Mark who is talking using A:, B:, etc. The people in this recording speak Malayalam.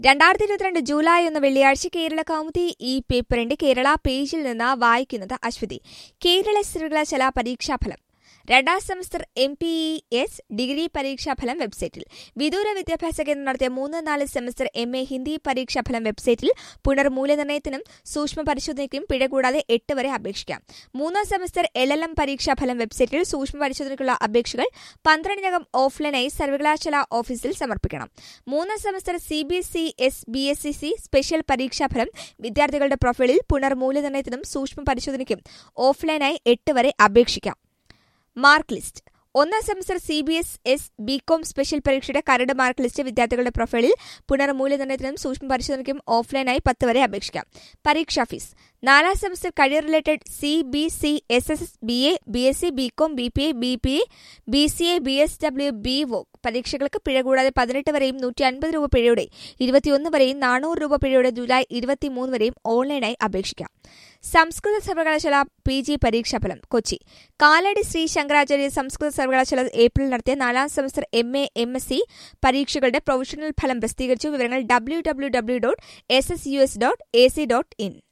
A: 2022 ജൂലൈ 1 വെള്ളിയാഴ്ച കേരള കൗമുദി ഈ പേപ്പറിന്റെ കേരള പേജിൽ നിന്ന് വായിക്കുന്നത് അശ്വതി. കേരള സർവകലാശാല പരീക്ഷാഫലം. രണ്ടാം സെമസ്റ്റർ MPES ഡിഗ്രി പരീക്ഷാഫലം വെബ്സൈറ്റിൽ. വിദൂര വിദ്യാഭ്യാസ കേന്ദ്രം നടത്തിയ 3-4 സെമസ്റ്റർ MA ഹിന്ദി പരീക്ഷാഫലം വെബ്സൈറ്റിൽ പുനർമൂല്യനിർണ്ണയത്തിനും സൂക്ഷ്മ പരിശോധനയ്ക്കും പിഴ കൂടാതെ 8 വരെ അപേക്ഷിക്കാം. 3-ാം സെമസ്റ്റർ LLM പരീക്ഷാഫലം വെബ്സൈറ്റിൽ സൂക്ഷ്മ പരിശോധനയ്ക്കുള്ള അപേക്ഷകൾ 12-നകം ഓഫ്ലൈനായി സർവകലാശാല ഓഫീസിൽ സമർപ്പിക്കണം. 3-ാം സെമസ്റ്റർ CBSE BSc സ്പെഷ്യൽ പരീക്ഷാഫലം വിദ്യാർത്ഥികളുടെ പ്രൊഫൈലിൽ പുനർമൂല്യനിർണ്ണയത്തിനും സൂക്ഷ്മ പരിശോധനയ്ക്കും ഓഫ്ലൈനായി 8 വരെ അപേക്ഷിക്കാം. Mark list. 1-ാം സെമസ്റ്റർ CBSE BCom സ്പെഷ്യൽ പരീക്ഷയുടെ കരട് മാർക്ക് ലിസ്റ്റ് വിദ്യാർത്ഥികളുടെ പ്രൊഫൈലിൽ പുനർമൂല്യനിർണ്ണയത്തിനും സൂക്ഷ്മ പരിശോധനയ്ക്കും ഓഫ്ലൈനായി 10 വരെ അപേക്ഷിക്കാം. പരീക്ഷാ ഫീസ്. 4-ാം semester career related CBC SSS BA BSc BCom BPA BPA BCA BSW BVOC പരീക്ഷകൾക്ക് പിഴ കൂടാതെ 18 വരെയും 150 രൂപ പിഴയുടെ 21 വരെയും 400 രൂപ പിഴയുടെ ജൂലൈ 23 വരെയും ഓൺലൈനായി അപേക്ഷിക്കാം. സംസ്കൃത സർവകലാശാല PG പരീക്ഷാഫലം. കൊച്ചി കാലടി ശ്രീ ശങ്കരാചാര്യ സംസ്കൃത സർവകലാശാല ഏപ്രിൽ നടത്തിയ 4-ാം സെമസ്റ്റർ MA MSc പരീക്ഷകളുടെ പ്രൊവിഷണൽ ഫലം പ്രസിദ്ധീകരിച്ചു. വിവരങ്ങൾ www.ssus.ac.in.